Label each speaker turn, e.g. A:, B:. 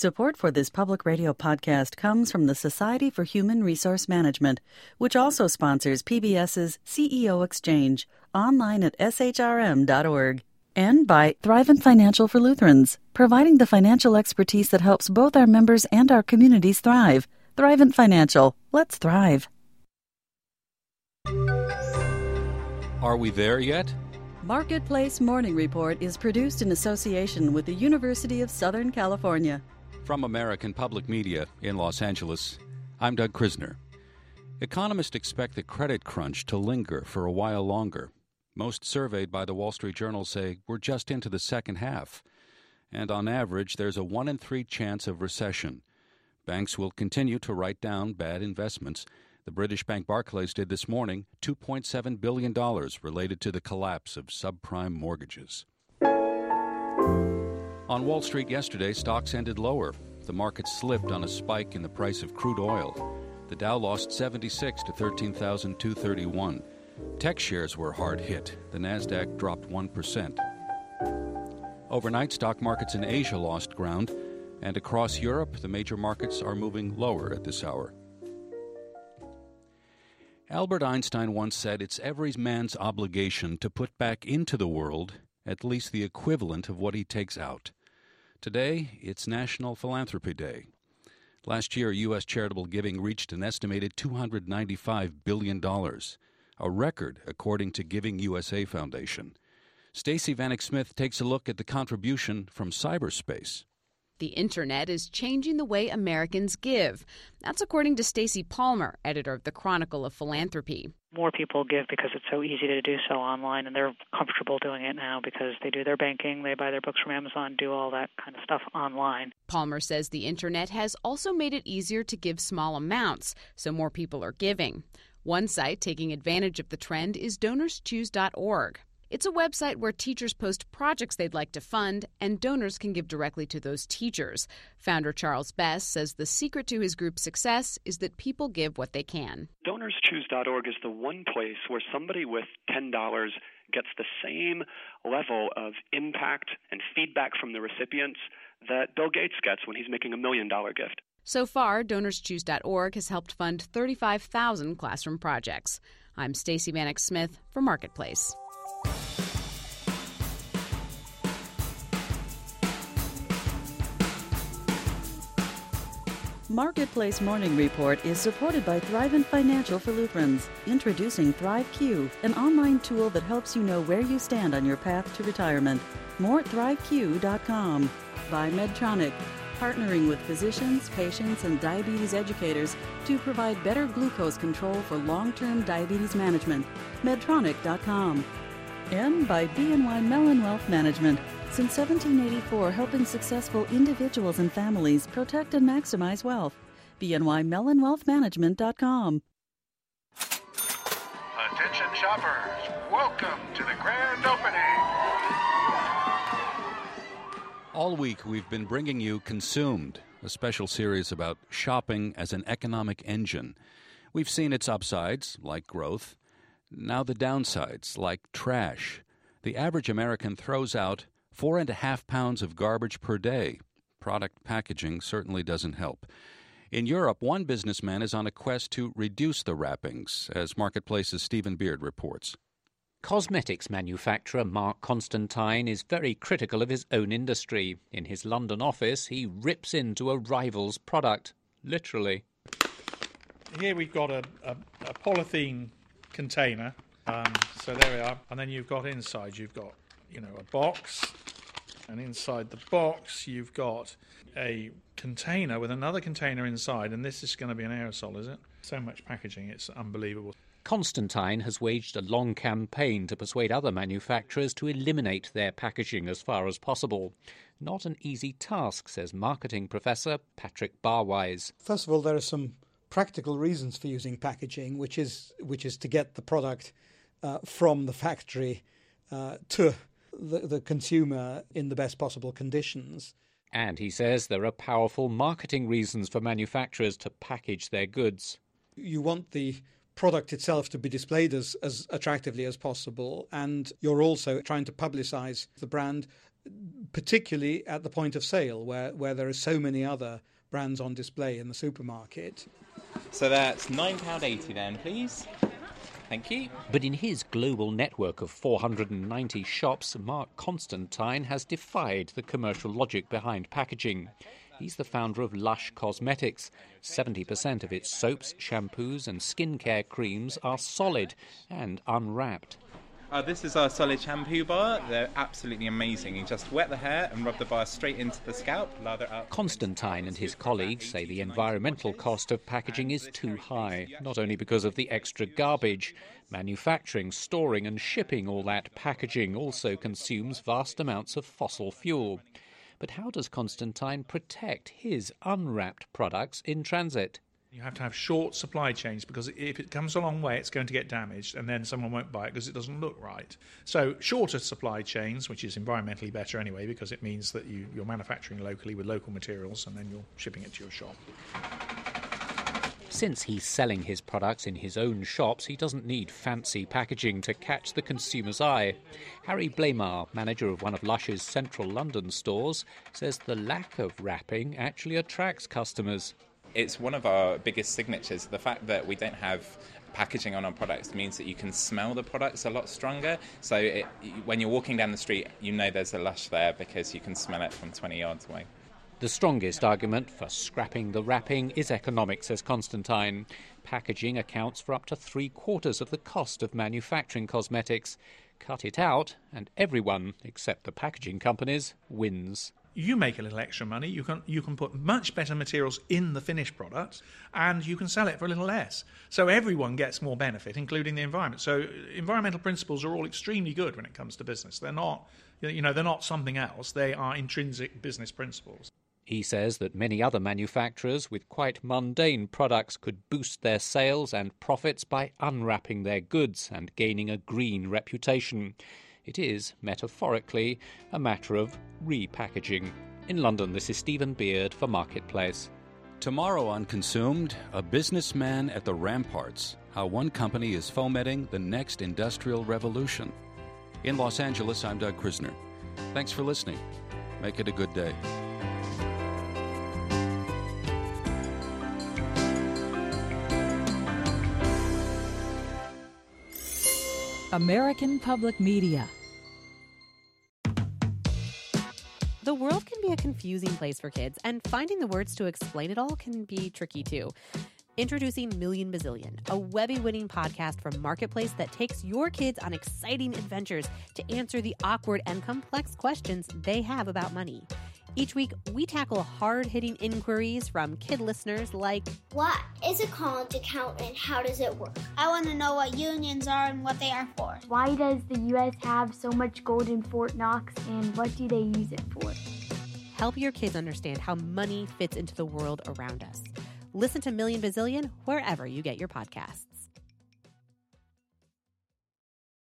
A: Support for this public radio podcast comes from the Society for Human Resource Management, which also sponsors PBS's CEO Exchange, online at shrm.org. And by Thrivent Financial for Lutherans, providing the financial expertise that helps both our members and our communities thrive. Thrivent Financial. Let's thrive.
B: Are we there yet?
A: Marketplace Morning Report is produced in association with the University of Southern California.
B: From American Public Media in Los Angeles, I'm Doug Krisner. Economists expect the credit crunch to linger for a while longer. Most surveyed by the Wall Street Journal say we're just into the second half. And on average, there's a 1 in 3 chance of recession. Banks will continue to write down bad investments. The British bank Barclays did this morning $2.7 billion related to the collapse of subprime mortgages. On Wall Street yesterday, stocks ended lower. The market slipped on a spike in the price of crude oil. The Dow lost 76 to 13,231. Tech shares were hard hit. The Nasdaq dropped 1%. Overnight, stock markets in Asia lost ground, and across Europe, the major markets are moving lower at this hour. Albert Einstein once said it's every man's obligation to put back into the world at least the equivalent of what he takes out. Today, it's National Philanthropy Day. Last year, U.S. charitable giving reached an estimated $295 billion, a record according to Giving USA Foundation. Stacey Vanek Smith takes a look at the contribution from cyberspace.
C: The Internet is changing the way Americans give. That's according to Stacey Palmer, editor of the Chronicle of Philanthropy.
D: More people give because it's so easy to do so online, and they're comfortable doing it now because they do their banking, they buy their books from Amazon, do all that kind of stuff online.
C: Palmer says the Internet has also made it easier to give small amounts, so more people are giving. One site taking advantage of the trend is DonorsChoose.org. It's a website where teachers post projects they'd like to fund, and donors can give directly to those teachers. Founder Charles Best says the secret to his group's success is that people give what they can.
E: DonorsChoose.org is the one place where somebody with $10 gets the same level of impact and feedback from the recipients that Bill Gates gets when he's making $1 million gift.
C: So far, DonorsChoose.org has helped fund 35,000 classroom projects. I'm Stacey Vanek Smith for Marketplace.
A: Marketplace Morning Report is supported by Thrivent Financial for Lutherans, introducing ThriveQ, an online tool that helps you know where you stand on your path to retirement. More at ThriveQ.com. By Medtronic, partnering with physicians, patients, and diabetes educators to provide better glucose control for long-term diabetes management. Medtronic.com. And by BNY Mellon Wealth Management, since 1784, helping successful individuals and families protect and maximize wealth. BNYMellonWealthManagement.com.
F: Attention shoppers, welcome to the grand opening.
B: All week, we've been bringing you Consumed, a special series about shopping as an economic engine. We've seen its upsides, like growth. Now the downsides, like trash. The average American throws out 4.5 pounds of garbage per day. Product packaging certainly doesn't help. In Europe, one businessman is on a quest to reduce the wrappings, as Marketplace's Stephen Beard reports.
G: Cosmetics manufacturer Mark Constantine is very critical of his own industry. In his London office, he rips into a rival's product, literally.
H: Here we've got a polythene container, so there we are, and then you've got inside, you've got, a box, and inside the box you've got a container with another container inside, and this is going to be an aerosol, is it? So much packaging, it's unbelievable.
G: Constantine has waged a long campaign to persuade other manufacturers to eliminate their packaging as far as possible. Not an easy task, says marketing professor Patrick Barwise.
I: First of all, there are some practical reasons for using packaging, which is to get the product from the factory to the consumer in the best possible conditions.
G: And he says there are powerful marketing reasons for manufacturers to package their goods.
I: You want the product itself to be displayed as attractively as possible, and you're also trying to publicize the brand particularly at the point of sale where there are so many other brands on display in the supermarket.
J: So that's £9.80 then, please. Thank you.
G: But in his global network of 490 shops, Mark Constantine has defied the commercial logic behind packaging. He's the founder of Lush Cosmetics. 70% of its soaps, shampoos and skincare creams are solid and unwrapped.
J: This is our solid shampoo bar. They're absolutely amazing. You just wet the hair and rub the bar straight into the scalp, lather up.
G: Constantine and his colleagues say the environmental cost of packaging is too high, not only because of the extra garbage. Manufacturing, storing and shipping all that packaging also consumes vast amounts of fossil fuel. But how does Constantine protect his unwrapped products in transit?
H: You have to have short supply chains because if it comes a long way, it's going to get damaged and then someone won't buy it because it doesn't look right. So shorter supply chains, which is environmentally better anyway because it means that you're manufacturing locally with local materials and then you're shipping it to your shop.
G: Since he's selling his products in his own shops, he doesn't need fancy packaging to catch the consumer's eye. Harry Blamar, manager of one of Lush's central London stores, says the lack of wrapping actually attracts customers.
J: It's one of our biggest signatures. The fact that we don't have packaging on our products means that you can smell the products a lot stronger. So when you're walking down the street, you know there's a Lush there because you can smell it from 20 yards away.
G: The strongest argument for scrapping the wrapping is economic, says Constantine. Packaging accounts for up to 3/4 of the cost of manufacturing cosmetics. Cut it out, and everyone, except the packaging companies, wins.
H: You make a little extra money, you can put much better materials in the finished product, and you can sell it for a little less. So everyone gets more benefit, including the environment. So environmental principles are all extremely good when it comes to business. They're not, they're not something else. They are intrinsic business principles.
G: He says that many other manufacturers with quite mundane products could boost their sales and profits by unwrapping their goods and gaining a green reputation. It is, metaphorically, a matter of repackaging. In London, this is Stephen Beard for Marketplace.
B: Tomorrow on Consumed, a businessman at the ramparts, how one company is fomenting the next industrial revolution. In Los Angeles, I'm Doug Krisner. Thanks for listening. Make it a good day.
K: American Public Media.
L: The world can be a confusing place for kids, and finding the words to explain it all can be tricky too. Introducing Million Bazillion, a Webby-winning podcast from Marketplace that takes your kids on exciting adventures to answer the awkward and complex questions they have about money. Each week, we tackle hard-hitting inquiries from kid listeners like,
M: what is a college account and how does it work? I want to know what unions are and what they are for.
N: Why does the U.S. have so much gold in Fort Knox and what do they use it for?
L: Help your kids understand how money fits into the world around us. Listen to Million Bazillion wherever you get your podcasts.